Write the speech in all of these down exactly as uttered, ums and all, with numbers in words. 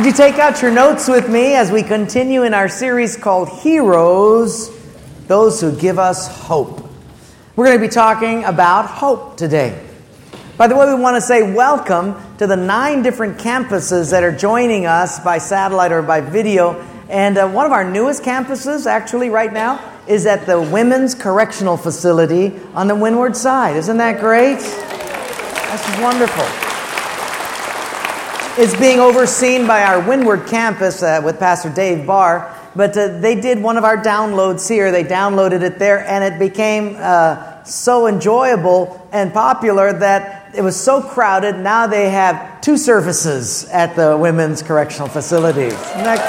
Would you take out your notes with me as we continue in our series called Heroes, Those Who Give Us Hope. We're going to be talking about hope today. By the way, we want to say welcome to the nine different campuses that are joining us by satellite or by video. And uh, one of our newest campuses, actually right now, is at the Women's Correctional Facility on the Windward side. Isn't that great? That's wonderful. It's being overseen by our Windward campus uh, with Pastor Dave Barr. But uh, they did one of our downloads here. They downloaded it there, and it became uh, so enjoyable and popular that it was so crowded. Now they have two services at the Women's Correctional Facilities. Isn't that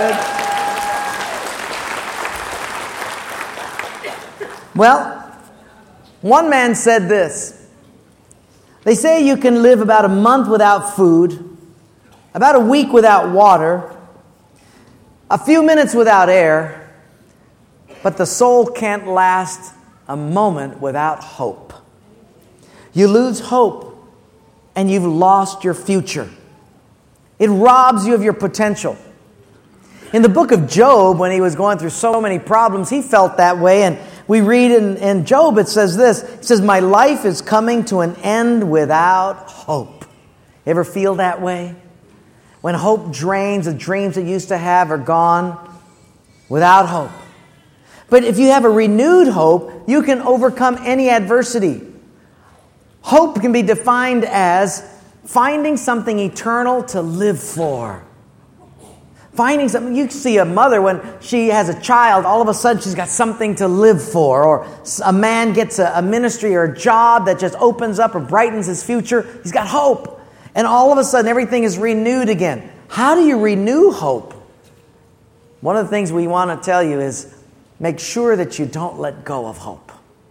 good? Well, one man said this. They say you can live about a month without food, about a week without water, a few minutes without air, but the soul can't last a moment without hope. You lose hope, and you've lost your future. It robs you of your potential. In the book of Job, when he was going through so many problems, he felt that way, and we read in, in Job, it says this, it says, my life is coming to an end without hope. You ever feel that way? When hope drains, the dreams that you used to have are gone, without hope. But if you have a renewed hope, you can overcome any adversity. Hope can be defined as finding something eternal to live for. Finding something, you see a mother when she has a child, all of a sudden she's got something to live for. Or a man gets a, a ministry or a job that just opens up or brightens his future. He's got hope. And all of a sudden, everything is renewed again. How do you renew hope? One of the things we want to tell you is make sure that you don't let go of hope.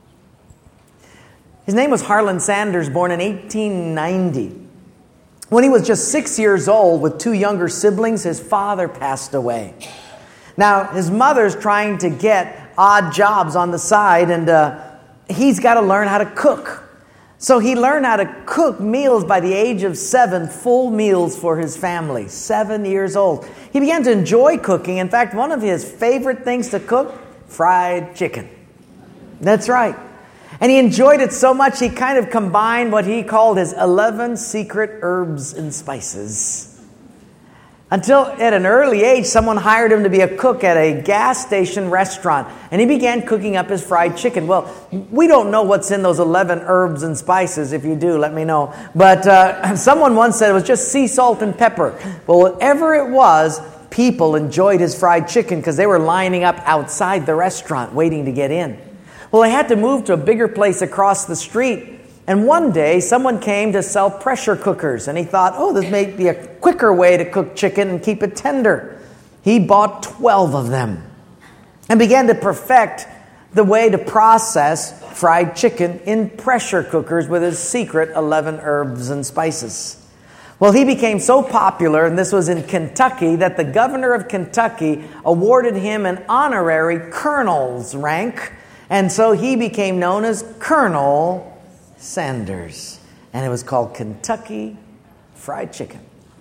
His name was Harlan Sanders, born in eighteen ninety. When he was just six years old with two younger siblings, his father passed away. Now, his mother's trying to get odd jobs on the side, and uh, he's got to learn how to cook. So he learned how to cook meals by the age of seven, full meals for his family, seven years old. He began to enjoy cooking. In fact, one of his favorite things to cook, fried chicken. That's right. And he enjoyed it so much, he kind of combined what he called his eleven secret herbs and spices. Until at an early age, someone hired him to be a cook at a gas station restaurant. And he began cooking up his fried chicken. Well, we don't know what's in those eleven herbs and spices. If you do, let me know. But uh, someone once said it was just sea salt and pepper. Well, whatever it was, people enjoyed his fried chicken because they were lining up outside the restaurant waiting to get in. Well, they had to move to a bigger place across the street. And one day, someone came to sell pressure cookers. And he thought, oh, this may be a quicker way to cook chicken and keep it tender. He bought twelve of them and began to perfect the way to process fried chicken in pressure cookers with his secret eleven herbs and spices. Well, he became so popular, and this was in Kentucky, that the governor of Kentucky awarded him an honorary colonel's rank. And so he became known as Colonel Sanders, and it was called Kentucky Fried Chicken.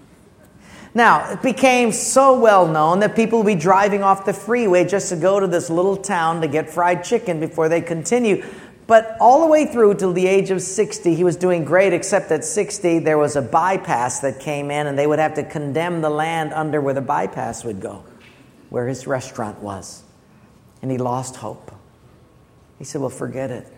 Now, it became so well known that people would be driving off the freeway just to go to this little town to get fried chicken before they continue. But all the way through till the age of sixty, he was doing great, except at sixty, there was a bypass that came in, and they would have to condemn the land under where the bypass would go, where his restaurant was. And he lost hope. He said, well, forget it.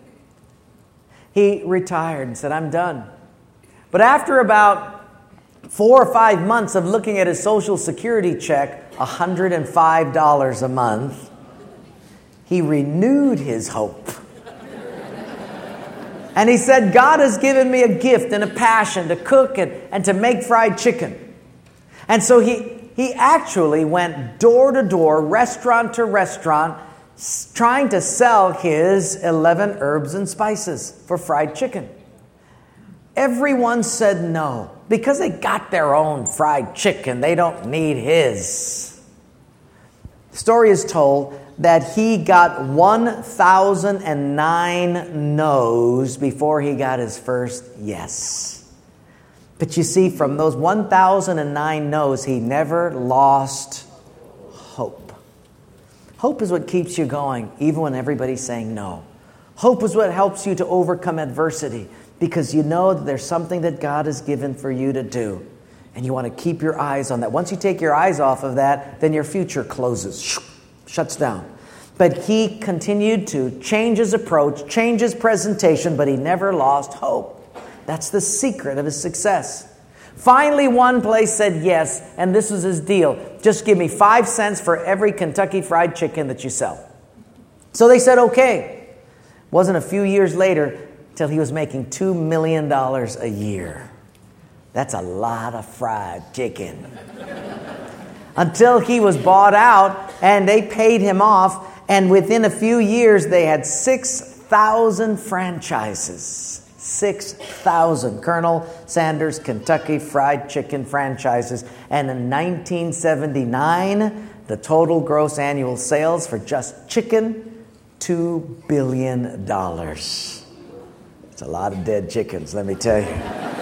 He retired and said, I'm done. But after about four or five months of looking at his Social Security check, one hundred five dollars a month, he renewed his hope. And he said, God has given me a gift and a passion to cook and, and to make fried chicken. And so he, he actually went door to door, restaurant to restaurant, trying to sell his eleven herbs and spices for fried chicken. Everyone said no, because they got their own fried chicken. They don't need his. The story is told that he got one thousand nine no's before he got his first yes. But you see, from those one thousand nine no's, he never lost hope. Hope is what keeps you going, even when everybody's saying no. Hope is what helps you to overcome adversity, because you know that there's something that God has given for you to do. And you want to keep your eyes on that. Once you take your eyes off of that, then your future closes, shuts down. But he continued to change his approach, change his presentation, but he never lost hope. That's the secret of his success. Finally, one place said yes, and this was his deal. Just give me five cents for every Kentucky Fried Chicken that you sell. So they said, okay. Wasn't a few years later till he was making two million dollars a year. That's a lot of fried chicken. Until he was bought out and they paid him off, and within a few years they had six thousand franchises. six thousand Colonel Sanders Kentucky Fried Chicken franchises. And in nineteen seventy-nine, the total gross annual sales for just chicken, two billion dollars. It's a lot of dead chickens, let me tell you.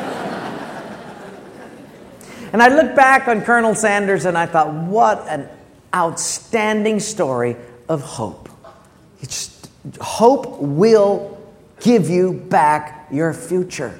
And I look back on Colonel Sanders and I thought, what an outstanding story of hope. It's, hope will give you back your future.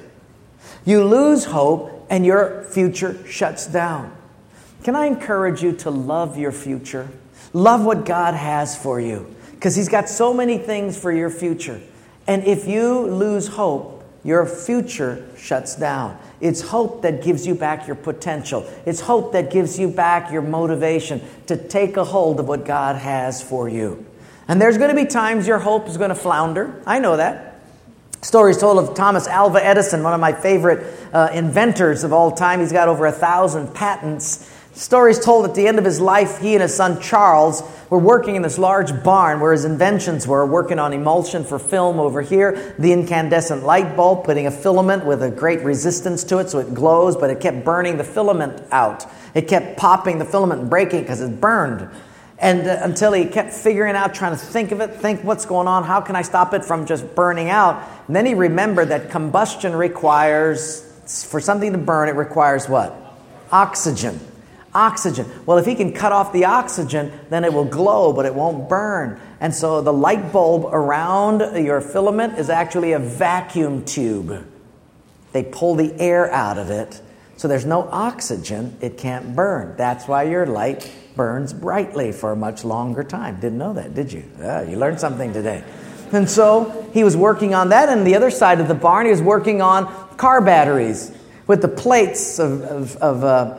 You lose hope and your future shuts down. Can I encourage you to love your future? Love what God has for you, because He's got so many things for your future. And if you lose hope, your future shuts down. It's hope that gives you back your potential. It's hope that gives you back your motivation to take a hold of what God has for you. And there's going to be times your hope is going to flounder. I know that. Stories told of Thomas Alva Edison, one of my favorite uh, inventors of all time. He's got over a thousand patents. Stories told at the end of his life, he and his son Charles were working in this large barn where his inventions were, working on emulsion for film over here, the incandescent light bulb, putting a filament with a great resistance to it so it glows, but it kept burning the filament out. It kept popping the filament and breaking because it burned. And uh, until he kept figuring out, trying to think of it, think what's going on, how can I stop it from just burning out? And then he remembered that combustion requires, for something to burn, it requires what? Oxygen. Oxygen. Well, if he can cut off the oxygen, then it will glow, but it won't burn. And so the light bulb around your filament is actually a vacuum tube. They pull the air out of it, so there's no oxygen, it can't burn. That's why your light burns brightly for a much longer time. Didn't know that, did you? Ah, you learned something today. And so he was working on that, and the other side of the barn, he was working on car batteries with the plates of, of, of uh,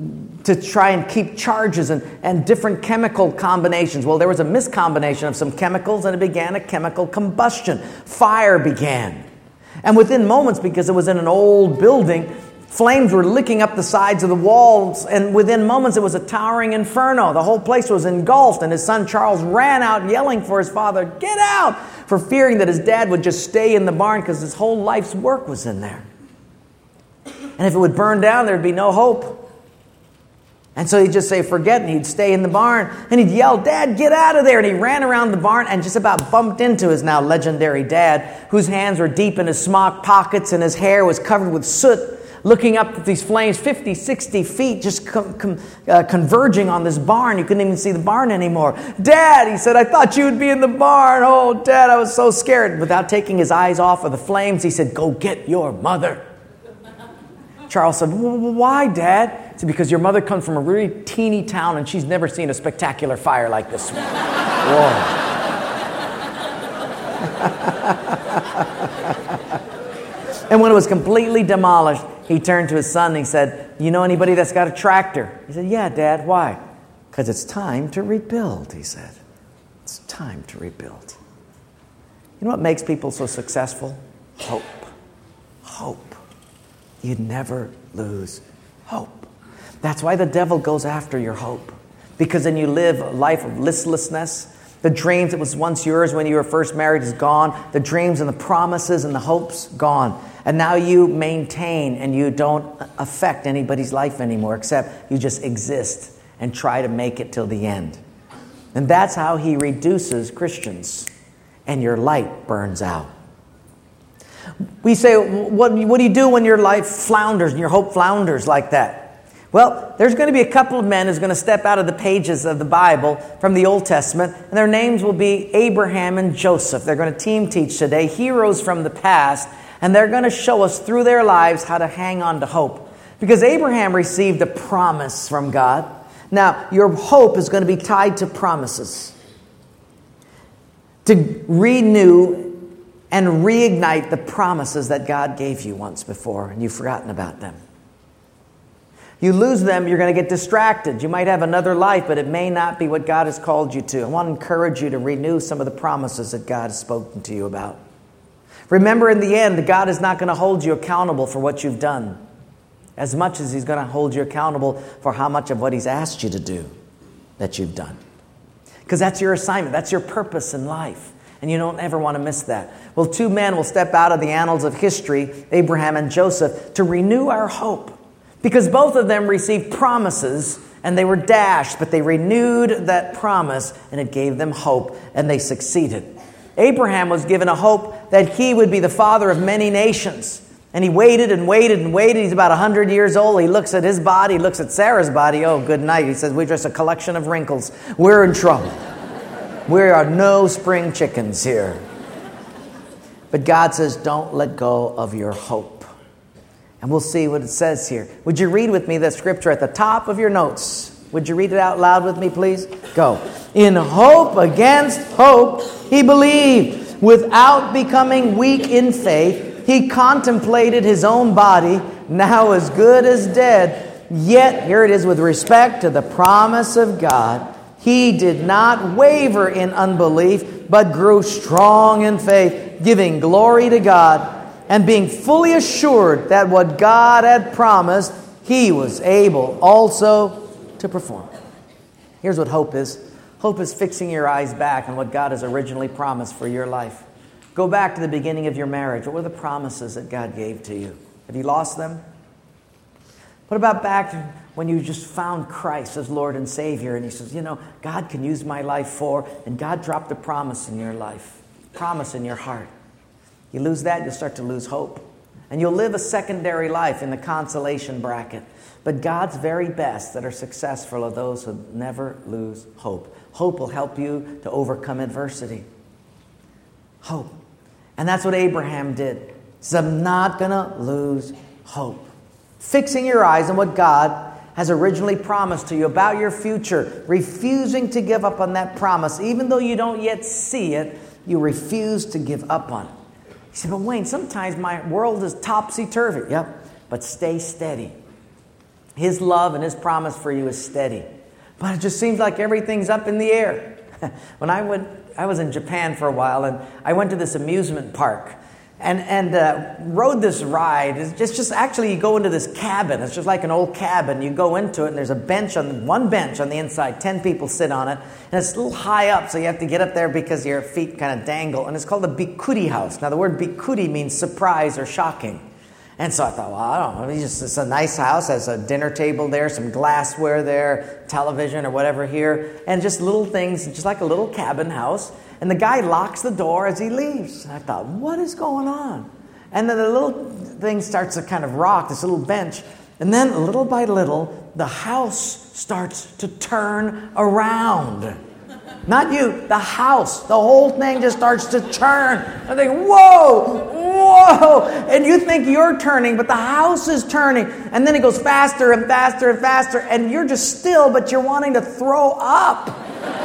to try and keep charges and, and different chemical combinations. Well, there was a miscombination of some chemicals, and it began a chemical combustion. Fire began. And within moments, because it was in an old building, flames were licking up the sides of the walls, and within moments it was a towering inferno. The whole place was engulfed, and his son Charles ran out yelling for his father, "Get out!" for fearing that his dad would just stay in the barn because his whole life's work was in there. And if it would burn down, there'd be no hope. And so he'd just say, forget, and he'd stay in the barn, and he'd yell, "Dad, get out of there!" And he ran around the barn and just about bumped into his now legendary dad, whose hands were deep in his smock pockets and his hair was covered with soot, looking up at these flames fifty, sixty feet, just com- com- uh, converging on this barn. You couldn't even see the barn anymore. "Dad," he said, "I thought you would be in the barn. Oh, Dad, I was so scared." Without taking his eyes off of the flames, he said, "Go get your mother." Charles said, "Why, Dad?" He said, "Because your mother comes from a really teeny town and she's never seen a spectacular fire like this one." Whoa. And when it was completely demolished, he turned to his son and he said, "You know anybody that's got a tractor?" He said, "Yeah, Dad, why?" "Because it's time to rebuild," he said. "It's time to rebuild." You know what makes people so successful? Hope. Hope. You never lose hope. That's why the devil goes after your hope. Because then you live a life of listlessness. The dreams that was once yours when you were first married is gone. The dreams and the promises and the hopes, gone. And now you maintain and you don't affect anybody's life anymore, except you just exist and try to make it till the end. And that's how he reduces Christians. And your light burns out. We say, what, what do you do when your life flounders and your hope flounders like that? Well, there's going to be a couple of men who's going to step out of the pages of the Bible from the Old Testament, and their names will be Abraham and Joseph. They're going to team teach today, heroes from the past, and they're going to show us through their lives how to hang on to hope. Because Abraham received a promise from God. Now, your hope is going to be tied to promises. To renew and reignite the promises that God gave you once before, and you've forgotten about them. You lose them, you're going to get distracted. You might have another life, but it may not be what God has called you to. I want to encourage you to renew some of the promises that God has spoken to you about. Remember, in the end, God is not going to hold you accountable for what you've done, as much as He's going to hold you accountable for how much of what He's asked you to do that you've done. Because that's your assignment. That's your purpose in life. And you don't ever want to miss that. Well, two men will step out of the annals of history, Abraham and Joseph, to renew our hope. Because both of them received promises, and they were dashed, but they renewed that promise, and it gave them hope, and they succeeded. Abraham was given a hope that he would be the father of many nations. And he waited and waited and waited. He's about one hundred years old. He looks at his body, looks at Sarah's body. Oh, good night. He says, we're just a collection of wrinkles. We're in trouble. We are no spring chickens here. But God says, don't let go of your hope. And we'll see what it says here. Would you read with me the scripture at the top of your notes? Would you read it out loud with me, please? Go. In hope against hope, he believed. Without becoming weak in faith, he contemplated his own body, now as good as dead. Yet, here it is, with respect to the promise of God, he did not waver in unbelief, but grew strong in faith, giving glory to God, and being fully assured that what God had promised, he was able also to perform. Here's what hope is. Hope is fixing your eyes back on what God has originally promised for your life. Go back to the beginning of your marriage. What were the promises that God gave to you? Have you lost them? What about back when you just found Christ as Lord and Savior, and He says, you know, God can use my life for, and God dropped a promise in your life, promise in your heart. You lose that, you'll start to lose hope. And you'll live a secondary life in the consolation bracket. But God's very best that are successful are those who never lose hope. Hope will help you to overcome adversity. Hope. And that's what Abraham did. He said, I'm not going to lose hope. Fixing your eyes on what God has originally promised to you about your future. Refusing to give up on that promise. Even though you don't yet see it, you refuse to give up on it. He said, but Wayne, sometimes my world is topsy-turvy. Yep, but stay steady. His love and His promise for you is steady. But it just seems like everything's up in the air. When I went, I was in Japan for a while, and I went to this amusement park and and uh, rode this ride. It's just, just actually you go into this cabin. It's just like an old cabin. You go into it, and there's a bench on one bench on the inside. Ten people sit on it, and it's a little high up, so you have to get up there because your feet kind of dangle. And it's called the Bikuri house. Now, the word Bikuri means surprise or shocking. And so I thought, well, I don't know. It's, just, it's a nice house. Has a dinner table there, some glassware there, television or whatever here, and just little things, just like a little cabin house. And the guy locks the door as he leaves. And I thought, what is going on? And then the little thing starts to kind of rock, this little bench. And then little by little, the house starts to turn around. Not you, the house. The whole thing just starts to turn. I think, whoa, whoa. And you think you're turning, but the house is turning. And then it goes faster and faster and faster. And you're just still, but you're wanting to throw up.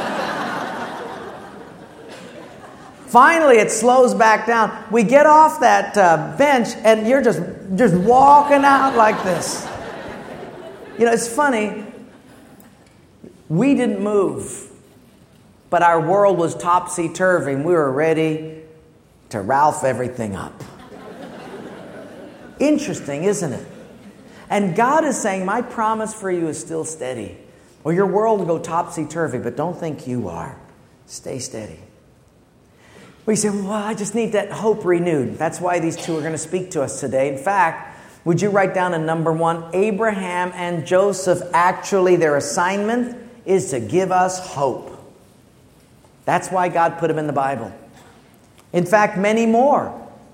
Finally, it slows back down. We get off that uh, bench, and you're just, just walking out like this. You know, it's funny. We didn't move, but our world was topsy-turvy, and we were ready to Ralph everything up. Interesting, isn't it? And God is saying, my promise for you is still steady. Or your world will go topsy-turvy, but don't think you are. Stay steady. We say, well, I just need that hope renewed. That's why these two are going to speak to us today. In fact, would you write down in number one, Abraham and Joseph, actually their assignment is to give us hope. That's why God put them in the Bible. In fact, many more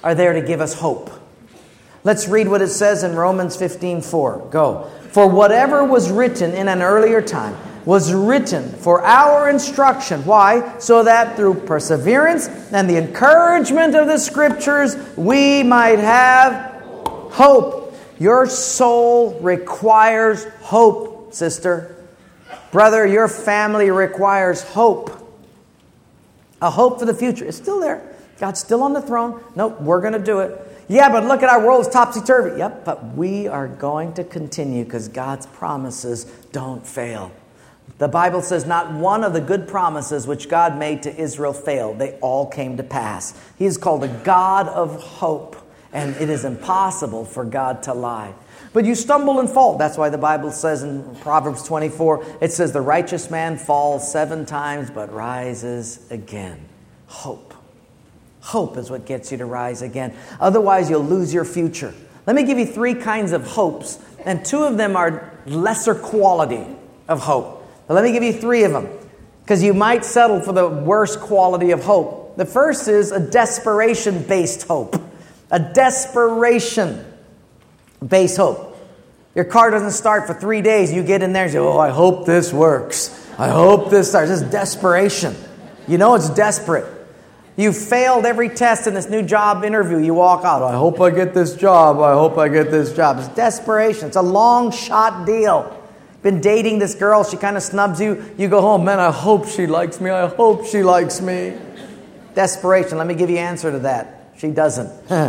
are there to give us hope. Let's read what it says in Romans fifteen four. Go. For whatever was written in an earlier time was written for our instruction. Why? So that through perseverance and the encouragement of the Scriptures, we might have hope. Your soul requires hope, sister. Brother, your family requires hope. A hope for the future. It's still there. God's still on the throne. Nope, we're going to do it. Yeah, but look at our world's topsy-turvy. Yep, but we are going to continue because God's promises don't fail. The Bible says not one of the good promises which God made to Israel failed. They all came to pass. He is called a God of hope, and it is impossible for God to lie. But you stumble and fall. That's why the Bible says in Proverbs twenty-four, it says the righteous man falls seven times but rises again. Hope. Hope is what gets you to rise again. Otherwise, you'll lose your future. Let me give you three kinds of hopes, and two of them are lesser quality of hope. But let me give you three of them, because you might settle for the worst quality of hope. The first is a desperation-based hope. A desperation-based hope. Your car doesn't start for three days. You get in there and say, oh, I hope this works. I hope this starts. This is desperation. You know it's desperate. You failed every test in this new job interview. You walk out, I hope I get this job. I hope I get this job. It's desperation. It's a long shot deal. Been dating this girl. She kind of snubs you. You go home, man, I hope she likes me. I hope she likes me. Desperation. Let me give you an answer to that. She doesn't.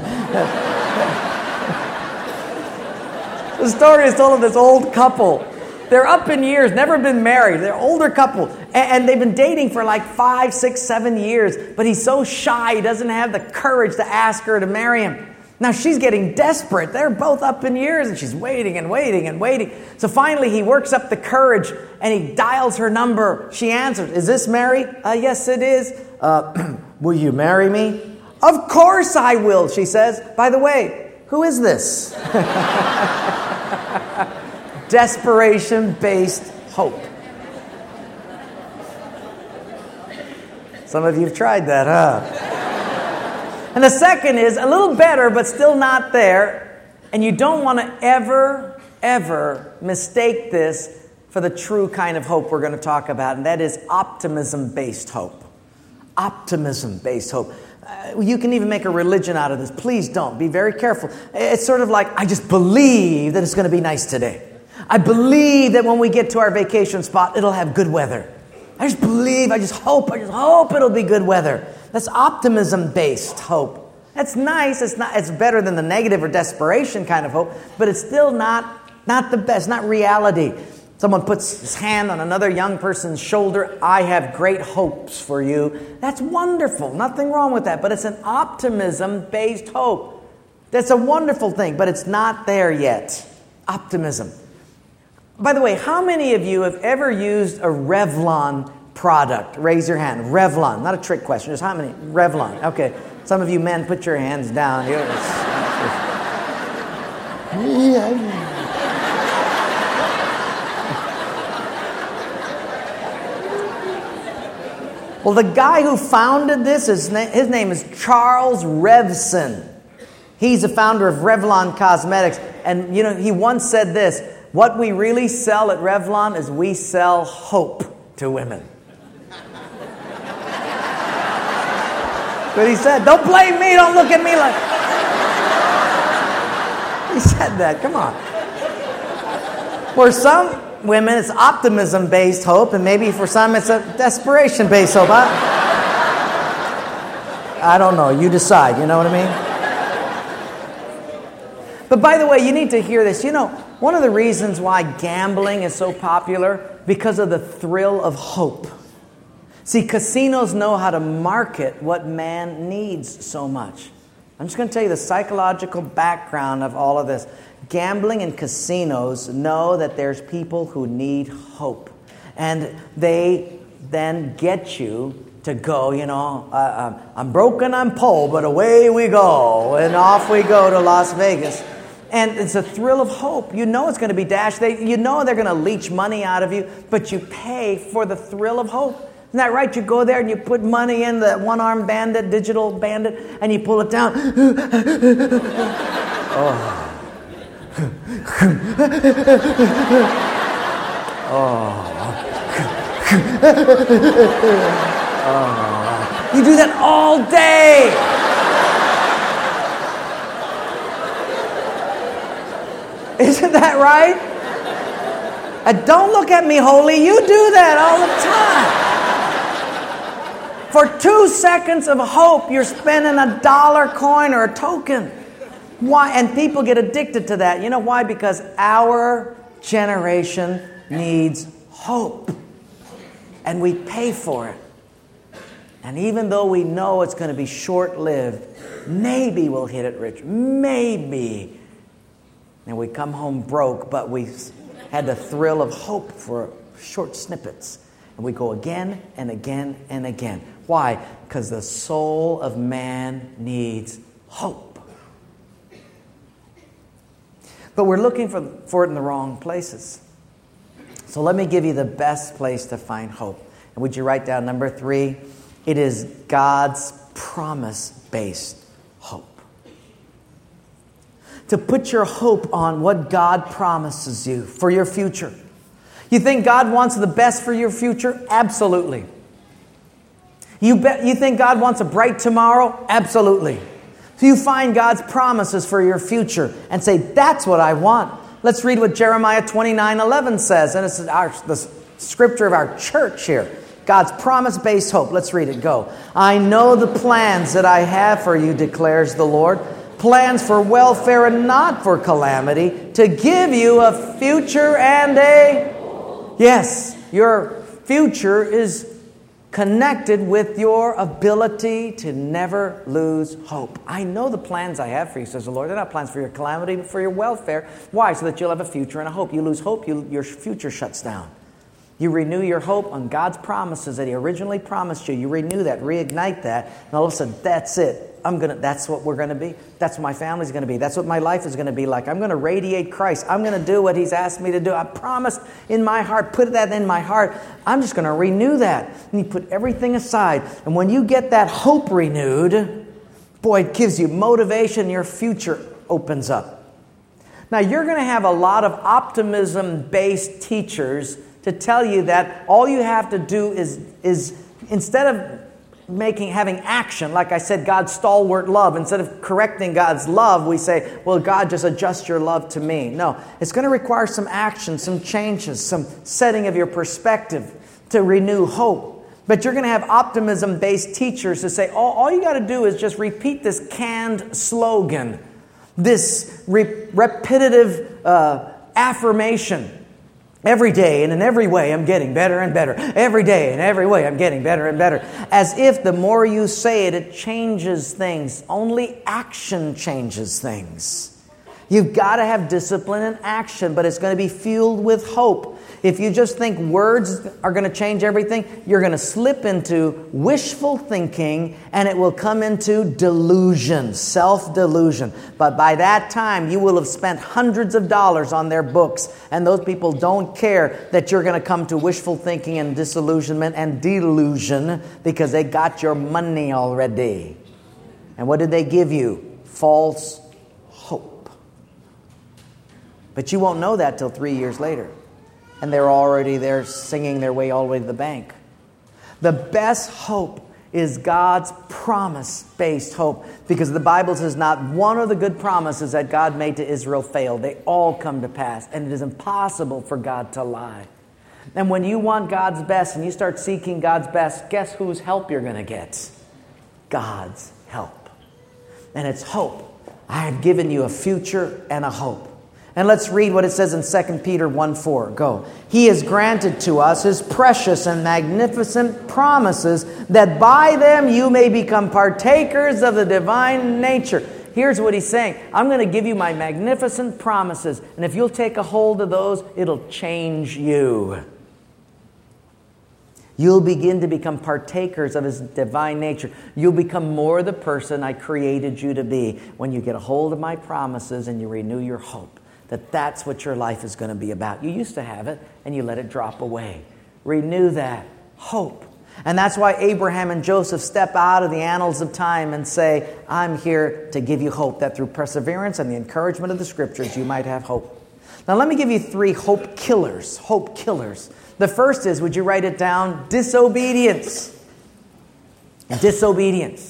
The story is told of this old couple. They're up in years, never been married. They're an older couple. And they've been dating for like five, six, seven years. But he's so shy, he doesn't have the courage to ask her to marry him. Now she's getting desperate. They're both up in years and she's waiting and waiting and waiting. So finally he works up the courage and he dials her number. She answers, is this Mary? Uh, yes, it is. Uh, will you marry me? Of course I will, she says. By the way, who is this? Desperation-based hope. Some of you have tried that, huh? And the second is a little better, but still not there. And you don't want to ever, ever mistake this for the true kind of hope we're going to talk about, and that is optimism-based hope. Optimism-based hope. Uh, you can even make a religion out of this. Please don't. Be very careful. It's sort of like, I just believe that it's going to be nice today. I believe that when we get to our vacation spot, it'll have good weather. I just believe, I just hope, I just hope it'll be good weather. That's optimism-based hope. That's nice. It's not. It's better than the negative or desperation kind of hope, but it's still not, not the best, not reality. Someone puts his hand on another young person's shoulder. I have great hopes for you. That's wonderful. Nothing wrong with that, but it's an optimism-based hope. That's a wonderful thing, but it's not there yet. Optimism. By the way, how many of you have ever used a Revlon product? Raise your hand. Revlon. Not a trick question. Just how many? Revlon. Okay. Some of you men, put your hands down. Well, the guy who founded this, his name, his name is Charles Revson. He's the founder of Revlon Cosmetics. And, you know, he once said this, what we really sell at Revlon is we sell hope to women. But he said, don't blame me, don't look at me like... He said that, come on. For some women, it's optimism-based hope, and maybe for some, it's a desperation-based hope. I, I don't know, you decide, you know what I mean? But by the way, you need to hear this. You know, one of the reasons why gambling is so popular, because of the thrill of hope. See, casinos know how to market what man needs so much. I'm just going to tell you the psychological background of all of this. Gambling and casinos know that there's people who need hope. And they then get you to go, you know, uh, I'm broken, I'm poor, but away we go. And off we go to Las Vegas. And it's a thrill of hope. You know it's going to be dashed. They, you know they're going to leech money out of you, but you pay for the thrill of hope. Isn't that right? You go there and you put money in the one-armed bandit, digital bandit, and you pull it down. Oh. Oh. Oh. You do that all day. Isn't that right? And don't look at me, holy. You do that all the time. For two seconds of hope, you're spending a dollar coin or a token. Why? And people get addicted to that. You know why? Because our generation needs hope. And we pay for it. And even though we know it's going to be short-lived, maybe we'll hit it rich. Maybe. And we come home broke, but we had the thrill of hope for short snippets. And we go again and again and again. Why? Because the soul of man needs hope. But we're looking for, for it in the wrong places. So let me give you the best place to find hope. And would you write down number three? It is God's promise-based hope. To put your hope on what God promises you for your future. You think God wants the best for your future? Absolutely. You bet, you think God wants a bright tomorrow? Absolutely. So you find God's promises for your future and say, that's what I want. Let's read what Jeremiah twenty-nine eleven says. And this is our, the scripture of our church here. God's promise-based hope. Let's read it. Go. I know the plans that I have for you, declares the Lord. Plans for welfare and not for calamity, to give you a future and a... Yes, your future is connected with your ability to never lose hope. I know the plans I have for you, says the Lord. They're not plans for your calamity, but for your welfare. Why? So that you'll have a future and a hope. You lose hope, you, your future shuts down. You renew your hope on God's promises that He originally promised you. You renew that, reignite that, and all of a sudden, that's it. I'm gonna. That's what we're going to be. That's what my family's going to be. That's what my life is going to be like. I'm going to radiate Christ. I'm going to do what He's asked me to do. I promised in my heart, put that in my heart. I'm just going to renew that. And you put everything aside. And when you get that hope renewed, boy, it gives you motivation. Your future opens up. Now, you're going to have a lot of optimism-based teachers to tell you that all you have to do is, is instead of making having action, like I said, God's stalwart love, instead of correcting God's love, we say, well, God, just adjust your love to me. No, it's going to require some action, some changes, some setting of your perspective to renew hope. But you're going to have optimism-based teachers who say, all, all you got to do is just repeat this canned slogan, this re- repetitive uh, affirmation. Every day and in every way, I'm getting better and better. Every day and every way, I'm getting better and better. As if the more you say it, it changes things. Only action changes things. You've got to have discipline and action, but it's going to be fueled with hope. If you just think words are going to change everything, you're going to slip into wishful thinking, and it will come into delusion, self-delusion. But by that time, you will have spent hundreds of dollars on their books, and those people don't care that you're going to come to wishful thinking and disillusionment and delusion because they got your money already. And what did they give you? False hope. But you won't know that till three years later. And they're already there singing their way all the way to the bank. The best hope is God's promise-based hope. Because the Bible says not one of the good promises that God made to Israel failed. They all come to pass. And it is impossible for God to lie. And when you want God's best and you start seeking God's best, guess whose help you're going to get? God's help. And it's hope. I have given you a future and a hope. And let's read what it says in Second Peter one four. Go. He has granted to us His precious and magnificent promises, that by them you may become partakers of the divine nature. Here's what He's saying. I'm going to give you my magnificent promises. And if you'll take a hold of those, it'll change you. You'll begin to become partakers of His divine nature. You'll become more the person I created you to be when you get a hold of my promises and you renew your hope. That that's what your life is going to be about. You used to have it, and you let it drop away. Renew that. Hope. And that's why Abraham and Joseph step out of the annals of time and say, I'm here to give you hope, that through perseverance and the encouragement of the Scriptures, you might have hope. Now let me give you three hope killers. Hope killers. The first is, would you write it down? Disobedience. Disobedience.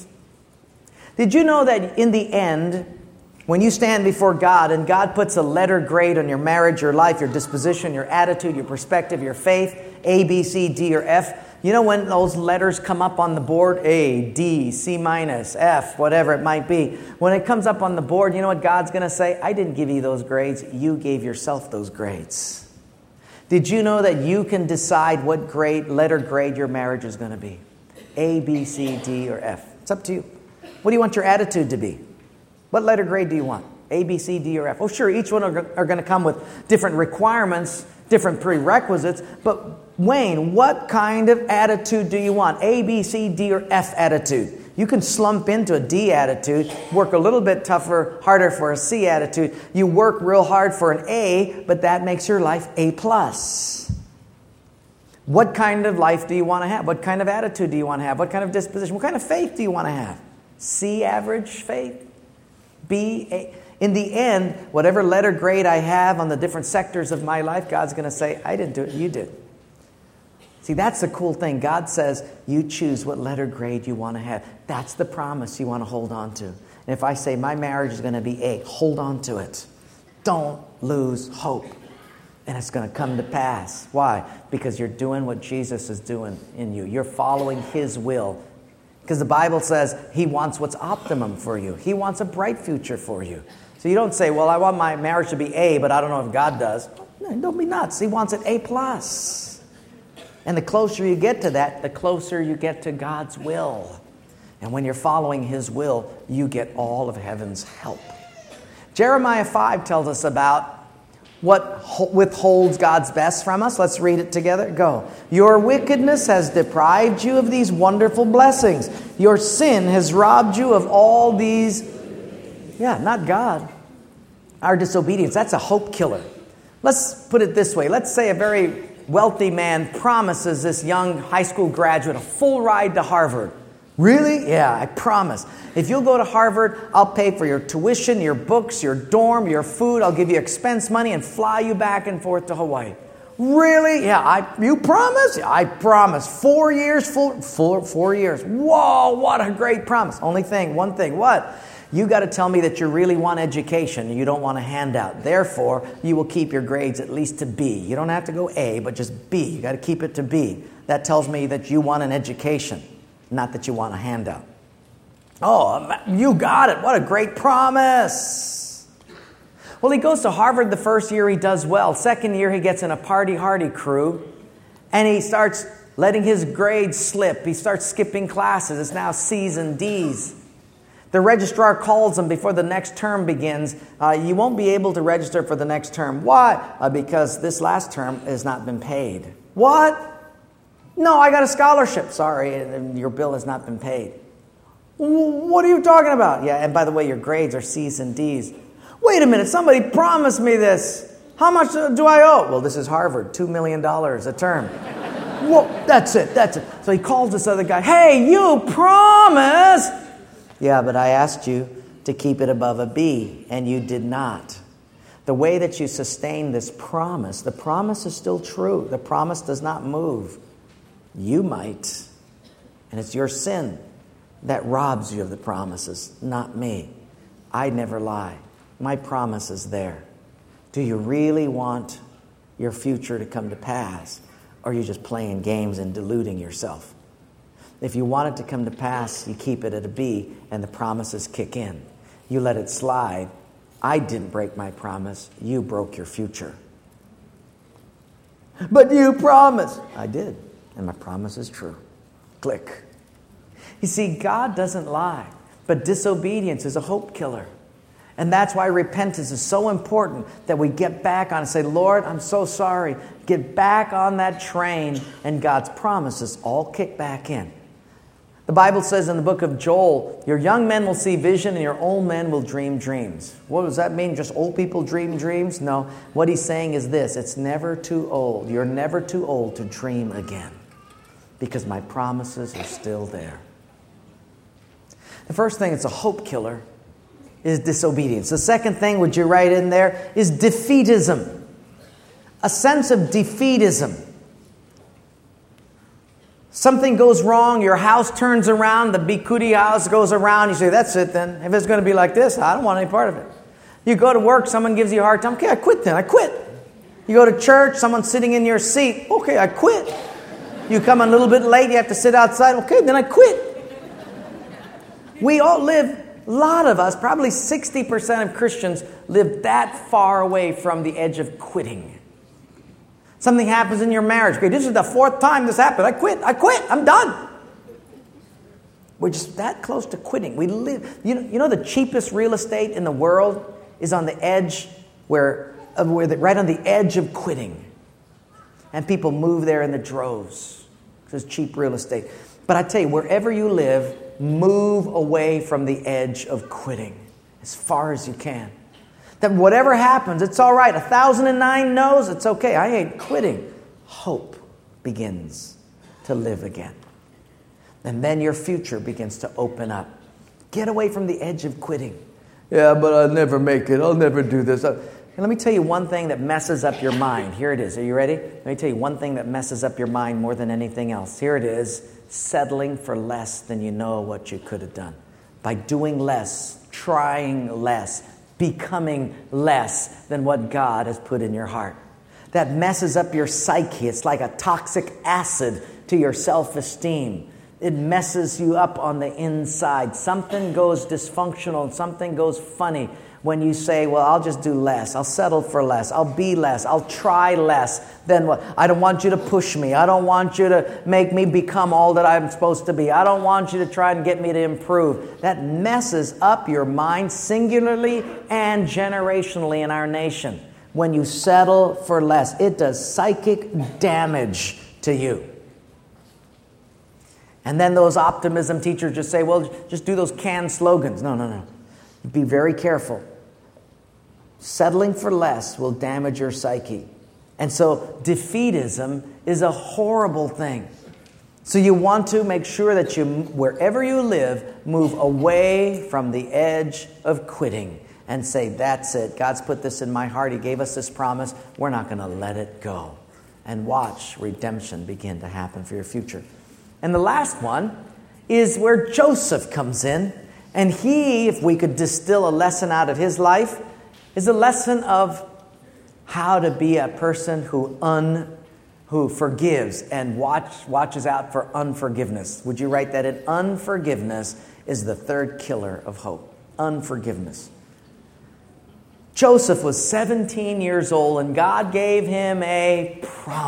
Did you know that in the end, when you stand before God and God puts a letter grade on your marriage, your life, your disposition, your attitude, your perspective, your faith, A, B, C, D, or F, you know when those letters come up on the board, A, D, C minus, F, whatever it might be, when it comes up on the board, you know what God's going to say? I didn't give you those grades. You gave yourself those grades. Did you know that you can decide what grade, letter grade your marriage is going to be? A, B, C, D, or F. It's up to you. What do you want your attitude to be? What letter grade do you want? A, B, C, D, or F? Oh, sure, each one are, are going to come with different requirements, different prerequisites, but Wayne, what kind of attitude do you want? A, B, C, D, or F attitude? You can slump into a D attitude, work a little bit tougher, harder for a C attitude. You work real hard for an A, but that makes your life A plus. What kind of life do you want to have? What kind of attitude do you want to have? What kind of disposition? What kind of faith do you want to have? C average faith? B, A. In the end, whatever letter grade I have on the different sectors of my life, God's going to say, I didn't do it, you did. See, that's the cool thing. God says, you choose what letter grade you want to have. That's the promise you want to hold on to. And if I say my marriage is going to be A, hold on to it. Don't lose hope. And it's going to come to pass. Why? Because you're doing what Jesus is doing in you. You're following His will. Because the Bible says He wants what's optimum for you. He wants a bright future for you. So you don't say, well, I want my marriage to be A, but I don't know if God does. No, don't be nuts. He wants it A plus. And the closer you get to that, the closer you get to God's will. And when you're following His will, you get all of heaven's help. Jeremiah five tells us about what withholds God's best from us. Let's read it together. Go. Your wickedness has deprived you of these wonderful blessings. Your sin has robbed you of all these. Yeah, not God. Our disobedience. That's a hope killer. Let's put it this way. Let's say a very wealthy man promises this young high school graduate a full ride to Harvard. Really? Yeah, I promise. If you'll go to Harvard, I'll pay for your tuition, your books, your dorm, your food. I'll give you expense money and fly you back and forth to Hawaii. Really? Yeah, I. You promise? Yeah, I promise. Four years, full, four, four years. Whoa, what a great promise. Only thing, one thing. What? You got to tell me that you really want education and you don't want a handout. Therefore, you will keep your grades at least to B. You don't have to go A, but just B. You got to keep it to B. That tells me that you want an education, not that you want a handout. Oh, you got it. What a great promise. Well, he goes to Harvard the first year, he does well. Second year, he gets in a party-hardy crew, and he starts letting his grades slip. He starts skipping classes. It's now C's and D's. The registrar calls him before the next term begins. Uh, you won't be able to register for the next term. Why? Uh, because this last term has not been paid. What? No, I got a scholarship. Sorry, your bill has not been paid. What are you talking about? Yeah, and by the way, your grades are C's and D's. Wait a minute, somebody promised me this. How much do I owe? Well, this is Harvard, two million dollars a term. Whoa, that's it, that's it. So he calls this other guy. Hey, you promised. Yeah, but I asked you to keep it above a B, and you did not. The way that you sustain this promise, the promise is still true. The promise does not move. You might. And it's your sin that robs you of the promises, not me. I never lie. My promise is there. Do you really want your future to come to pass, or are you just playing games and deluding yourself? If you want it to come to pass, you keep it at a B, and the promises kick in. You let it slide. I didn't break my promise. You broke your future. But you promised. I did, and my promise is true. Click. You see, God doesn't lie, but disobedience is a hope killer. And that's why repentance is so important, that we get back on and say, Lord, I'm so sorry. Get back on that train, and God's promises all kick back in. The Bible says in the book of Joel, your young men will see vision and your old men will dream dreams. What does that mean? Just old people dream dreams? No. What he's saying is this: it's never too old. You're never too old to dream again. because my promises are still there. The first thing that's a hope killer is disobedience. The second thing, would you write in there, is defeatism. A sense of defeatism. Something goes wrong, your house turns around, the Bikuti house goes around, you say, that's it then. If it's going to be like this, I don't want any part of it. You go to work, someone gives you a hard time, okay, I quit then, I quit. You go to church, someone's sitting in your seat, okay, I quit. You come a little bit late, you have to sit outside, okay, then I quit. We all live, a lot of us, probably sixty percent of Christians live that far away from the edge of quitting. Something happens in your marriage. Okay, this is the fourth time this happened. I quit. I quit. I'm done. We're just that close to quitting. We live. You know, you know the cheapest real estate in the world is on the edge, where, of where the, right on the edge of quitting, and people move there in the droves because it's cheap real estate. But I tell you, wherever you live, move away from the edge of quitting as far as you can. That whatever happens, it's all right. A thousand and nine no's, it's okay. I ain't quitting. Hope begins to live again. And then your future begins to open up. Get away from the edge of quitting. Yeah, but I'll never make it. I'll never do this. And let me tell you one thing that messes up your mind. Here it is. Are you ready? Let me tell you one thing that messes up your mind more than anything else. Here it is. Settling for less than you know what you could have done. By doing less, trying less, becoming less than what God has put in your heart. That messes up your psyche. It's like a toxic acid to your self-esteem. It messes you up on the inside. Something goes dysfunctional and something goes funny when you say, well, I'll just do less. I'll settle for less. I'll be less. I'll try less than what. I don't want you to push me. I don't want you to make me become all that I'm supposed to be. I don't want you to try and get me to improve. That messes up your mind singularly and generationally in our nation. When you settle for less, it does psychic damage to you. And then those optimism teachers just say, well, just do those canned slogans. No, no, no. Be very careful. Settling for less will damage your psyche. And so defeatism is a horrible thing. So you want to make sure that you, wherever you live, move away from the edge of quitting and say, that's it. God's put this in my heart. He gave us this promise. We're not going to let it go. And watch redemption begin to happen for your future. And the last one is where Joseph comes in. And he, if we could distill a lesson out of his life, is a lesson of how to be a person who un, who forgives and watch, watches out for unforgiveness. Would you write that in? Unforgiveness is the third killer of hope. Unforgiveness. Joseph was seventeen years old, and God gave him a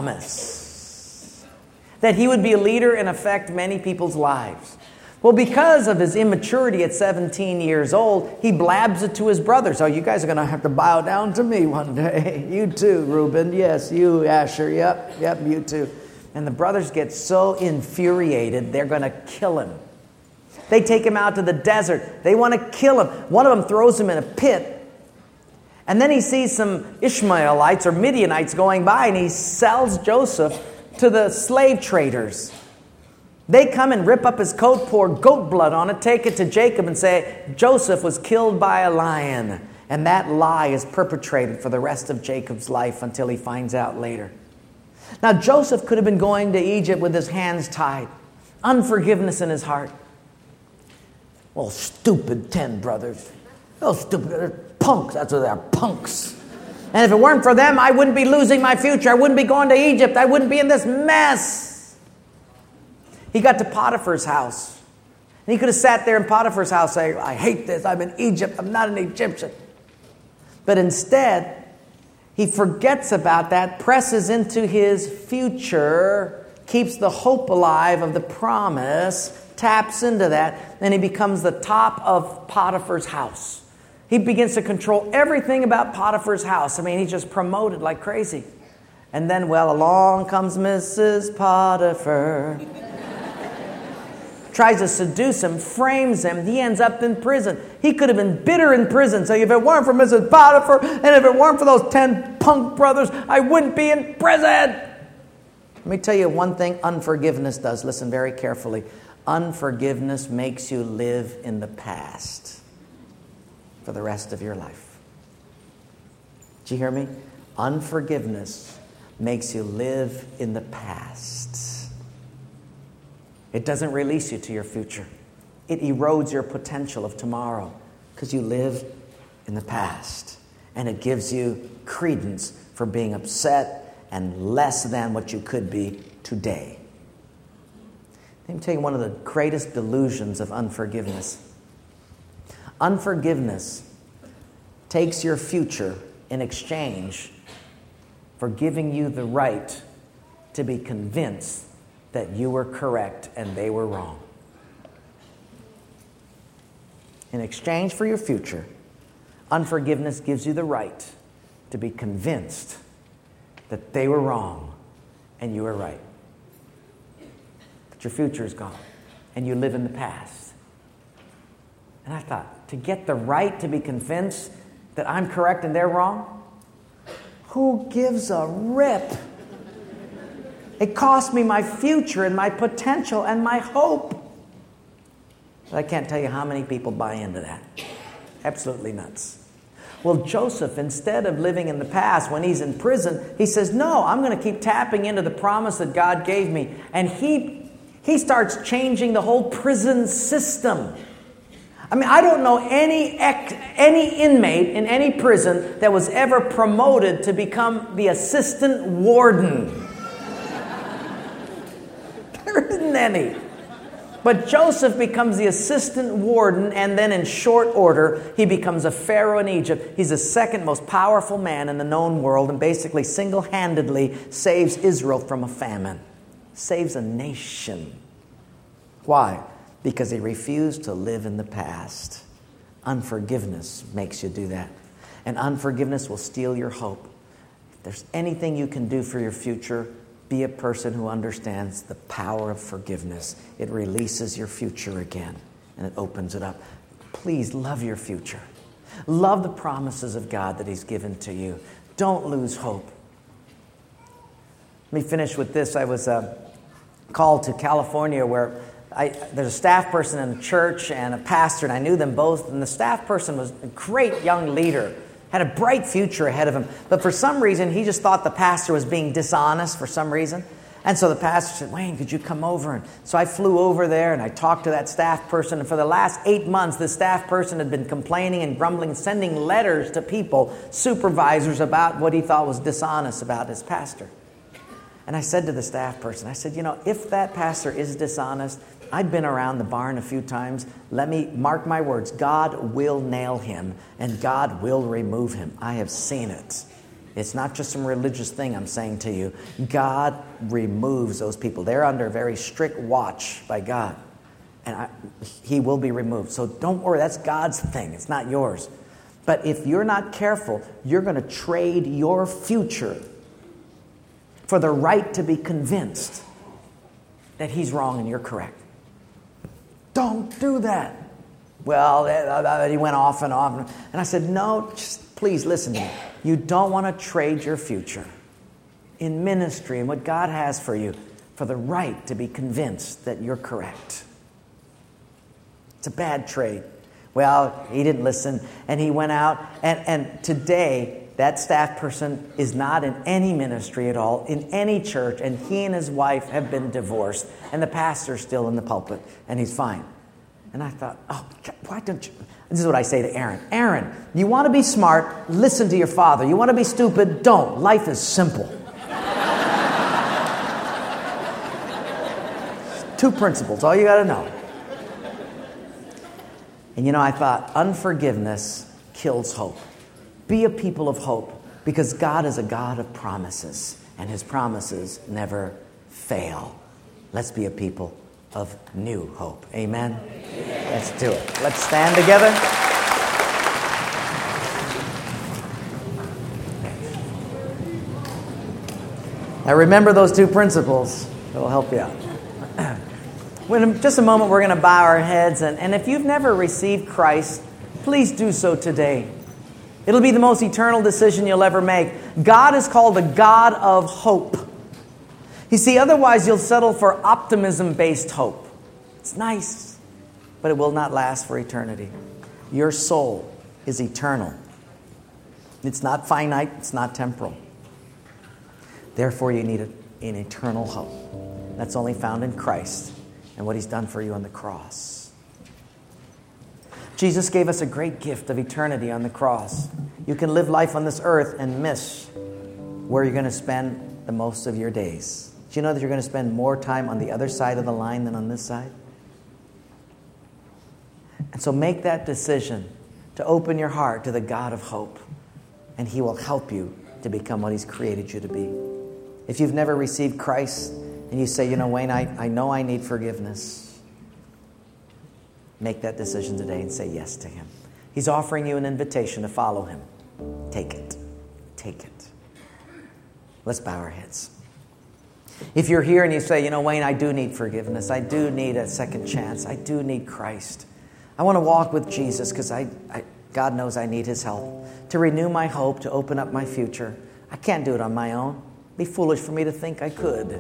promise that he would be a leader and affect many people's lives. Well, because of his immaturity at seventeen years old, he blabs it to his brothers. Oh, you guys are going to have to bow down to me one day. You too, Reuben. Yes, you, Asher. Yep, yep, you too. And the brothers get so infuriated, they're going to kill him. They take him out to the desert. They want to kill him. One of them throws him in a pit. And then he sees some Ishmaelites or Midianites going by, and he sells Joseph to the slave traders. They come and rip up his coat, pour goat blood on it, take it to Jacob and say, Joseph was killed by a lion. And that lie is perpetrated for the rest of Jacob's life until he finds out later. Now, Joseph could have been going to Egypt with his hands tied, unforgiveness in his heart. Well, stupid ten brothers. Oh, stupid. They're punks. That's what they are, punks. And if it weren't for them, I wouldn't be losing my future. I wouldn't be going to Egypt. I wouldn't be in this mess. He got to Potiphar's house. And he could have sat there in Potiphar's house saying, I hate this. I'm in Egypt. I'm not an Egyptian. But instead, he forgets about that, presses into his future, keeps the hope alive of the promise, taps into that, and he becomes the top of Potiphar's house. He begins to control everything about Potiphar's house. I mean, he's just promoted like crazy. And then, well, along comes Missus Potiphar. Tries to seduce him, frames him. He ends up in prison. He could have been bitter in prison. So if it weren't for Missus Potiphar, and if it weren't for those ten punk brothers, I wouldn't be in prison. Let me tell you one thing unforgiveness does. Listen very carefully. Unforgiveness makes you live in the past for the rest of your life. Did you hear me? Unforgiveness makes you live in the past. It doesn't release you to your future. It erodes your potential of tomorrow because you live in the past. And it gives you credence for being upset and less than what you could be today. Let me tell you one of the greatest delusions of unforgiveness. Unforgiveness takes your future in exchange for giving you the right to be convinced that you were correct and they were wrong. In exchange for your future, unforgiveness gives you the right to be convinced that they were wrong and you were right. But your future is gone and you live in the past. And I thought, to get the right to be convinced that I'm correct and they're wrong? Who gives a rip? It cost me my future and my potential and my hope. But I can't tell you how many people buy into that. Absolutely nuts. Well, Joseph, instead of living in the past when he's in prison, he says, no, I'm going to keep tapping into the promise that God gave me. And he, he starts changing the whole prison system. I mean, I don't know any ex, any inmate in any prison that was ever promoted to become the assistant warden. There isn't any. But Joseph becomes the assistant warden, and then in short order, he becomes a pharaoh in Egypt. He's the second most powerful man in the known world and basically single-handedly saves Israel from a famine. Saves a nation. Why? Because he refused to live in the past. Unforgiveness makes you do that. And unforgiveness will steal your hope. If there's anything you can do for your future, be a person who understands the power of forgiveness. It releases your future again, and it opens it up. Please love your future. Love the promises of God that He's given to you. Don't lose hope. Let me finish with this. I was uh, called to California where I, there's a staff person in the church and a pastor, and I knew them both. And the staff person was a great young leader, had a bright future ahead of him. But for some reason, he just thought the pastor was being dishonest for some reason. And so the pastor said, Wayne, could you come over? And so I flew over there and I talked to that staff person. And for the last eight months, this staff person had been complaining and grumbling, sending letters to people, supervisors, about what he thought was dishonest about his pastor. And I said to the staff person, I said, you know, if that pastor is dishonest, I'd been around the barn a few times. Let me mark my words. God will nail him and God will remove him. I have seen it. It's not just some religious thing I'm saying to you. God removes those people. They're under very strict watch by God. And I, he will be removed. So don't worry. That's God's thing. It's not yours. But if you're not careful, you're going to trade your future for the right to be convinced that he's wrong and you're correct. Don't do that. Well, he went off and off. And I said, no, just please listen to me. You don't want to trade your future in ministry and what God has for you for the right to be convinced that you're correct. It's a bad trade. Well, he didn't listen, and he went out. And, and today, that staff person is not in any ministry at all, in any church, and he and his wife have been divorced, and the pastor's still in the pulpit, and he's fine. And I thought, oh, why don't you... This is what I say to Aaron. Aaron, you want to be smart, listen to your father. You want to be stupid, don't. Life is simple. Two principles, all you got to know. And you know, I thought, unforgiveness kills hope. Be a people of hope, because God is a God of promises, and His promises never fail. Let's be a people of new hope. Amen? Amen. Let's do it. Let's stand together. Now remember those two principles. It will help you out. In just a moment, we're going to bow our heads. And, and if you've never received Christ, please do so today. It'll be the most eternal decision you'll ever make. God is called the God of hope. You see, otherwise you'll settle for optimism-based hope. It's nice, but it will not last for eternity. Your soul is eternal. It's not finite, it's not temporal. Therefore, you need a, an eternal hope. That's only found in Christ and what He's done for you on the cross. Jesus gave us a great gift of eternity on the cross. You can live life on this earth and miss where you're going to spend the most of your days. Do you know that you're going to spend more time on the other side of the line than on this side? And so make that decision to open your heart to the God of hope, and He will help you to become what He's created you to be. If you've never received Christ and you say, you know, Wayne, I, I know I need forgiveness, make that decision today and say yes to Him. He's offering you an invitation to follow Him. Take it. Take it. Let's bow our heads. If you're here and you say, you know, Wayne, I do need forgiveness. I do need a second chance. I do need Christ. I want to walk with Jesus because I, I, God knows I need His help to renew my hope, to open up my future. I can't do it on my own. It'd be foolish for me to think I could.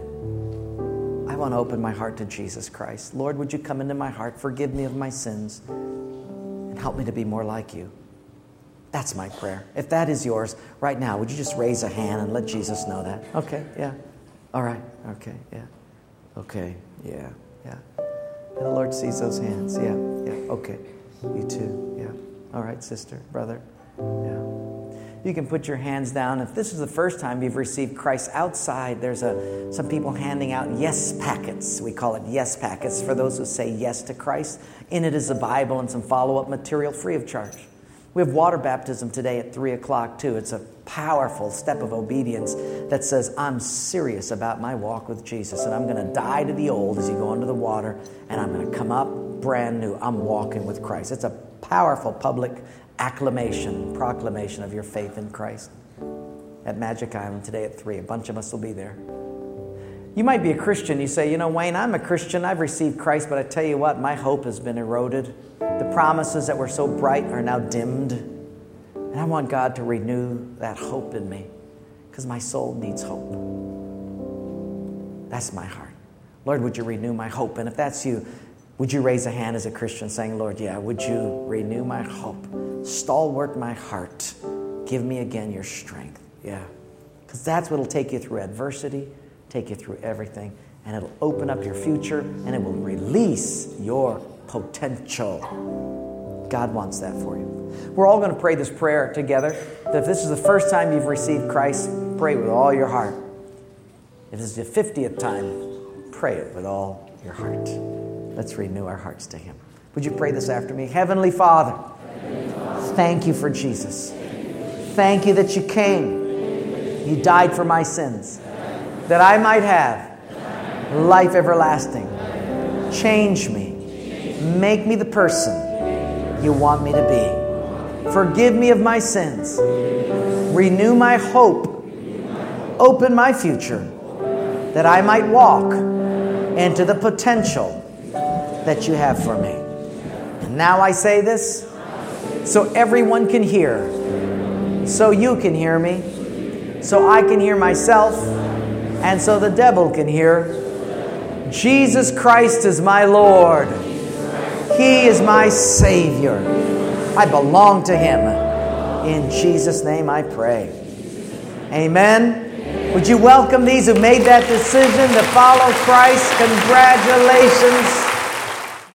I want to open my heart to Jesus Christ. Lord, would you come into my heart, forgive me of my sins, and help me to be more like you? That's my prayer. If that is yours right now, would you just raise a hand and let Jesus know that? Okay, yeah. All right, okay, yeah. Okay, yeah, yeah. And the Lord sees those hands. Yeah, yeah, okay. You too, yeah. All right, sister, brother, yeah. You can put your hands down. If this is the first time you've received Christ outside, there's a some people handing out yes packets. We call it yes packets for those who say yes to Christ. In it is a Bible and some follow-up material free of charge. We have water baptism today at three o'clock too. It's a powerful step of obedience that says, I'm serious about my walk with Jesus, and I'm going to die to the old as you go into the water, and I'm going to come up brand new. I'm walking with Christ. It's a powerful public acclamation, proclamation of your faith in Christ at Magic Island today at three. A bunch of us will be there. You might be a Christian. You say, you know, Wayne, I'm a Christian. I've received Christ, but I tell you what, my hope has been eroded. The promises that were so bright are now dimmed. And I want God to renew that hope in me because my soul needs hope. That's my heart. Lord, would you renew my hope? And if that's you, would you raise a hand as a Christian saying, Lord, yeah, would you renew my hope? Stalwart my heart. Give me again your strength. Yeah. Because that's what will take you through adversity, take you through everything, and it'll open up your future, and it will release your potential. God wants that for you. We're all going to pray this prayer together. If this is the first time you've received Christ, pray with all your heart. If this is the fiftieth time, pray it with all your heart. Let's renew our hearts to Him. Would you pray this after me? Heavenly Father, thank you for Jesus. Thank you that you came. You died for my sins, that I might have life everlasting. Change me. Make me the person you want me to be. Forgive me of my sins. Renew my hope. Open my future, that I might walk into the potential that you have for me. And now I say this so everyone can hear, so you can hear me, so I can hear myself, and so the devil can hear. Jesus Christ is my Lord. He is my Savior. I belong to Him. In Jesus' name I pray. Amen. Would you welcome these who made that decision to follow Christ? Congratulations.